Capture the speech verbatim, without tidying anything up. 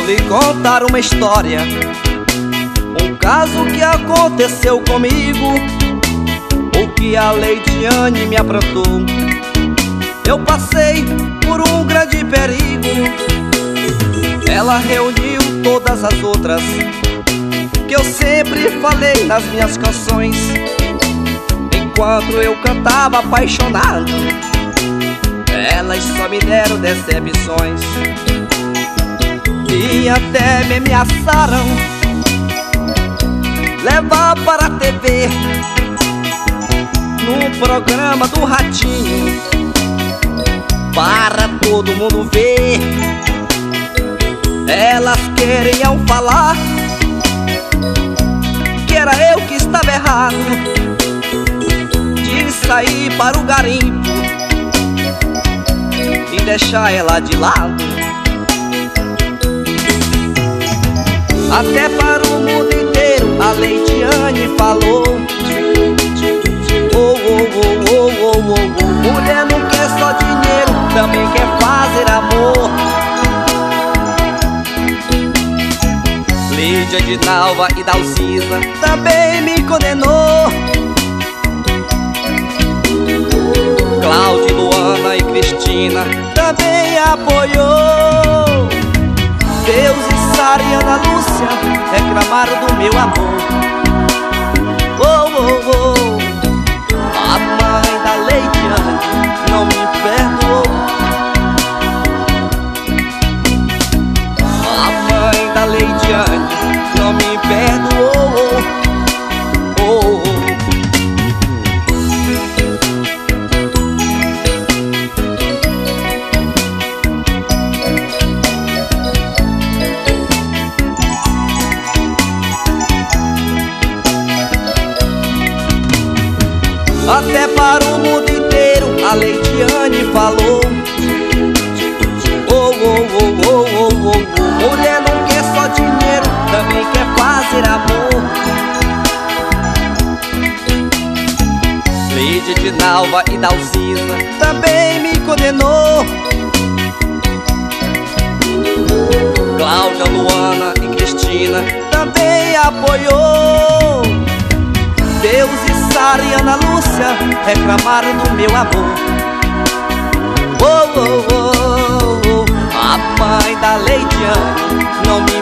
lhe contar uma história, um caso que aconteceu comigo, o que a Leidiane me aprontou. Eu passei por um grande perigo. Ela reuniu todas as outras que eu sempre falei nas minhas canções, enquanto eu cantava apaixonado, elas só me deram decepções. E até me ameaçaram levar para a T V, num programa do Ratinho, para todo mundo ver. Elas queriam falar que era eu que estava errado de sair para o garimpo e deixar ela de lado. Até para o mundo inteiro a Leidiane falou: oh, oh, oh, oh, oh, oh, oh. Mulher não quer só dinheiro, também quer fazer amor. Lídia, Edinalva e Dalcisa também me condenou. Cláudia, Luana e Cristina também apoiou. Deus e Sara e Ana Lúcia reclamaram do meu amor. Oh, oh, oh. A mãe da Leidiane não me perdoou. A mãe da Leidiane não me perdoou. Oh, oh. Até para o mundo inteiro a Leidiane falou: oh, oh, oh, oh, oh, oh, oh. Mulher não quer só dinheiro, também quer fazer amor. Lídia, Edinalva e Dalcisa também me condenou. Cláudia, Luana e Cristina também apoiou. Deus e Sara e Ana Lúcia reclamaram do meu amor. Oh, oh, oh, oh. A mãe da Leidiane não me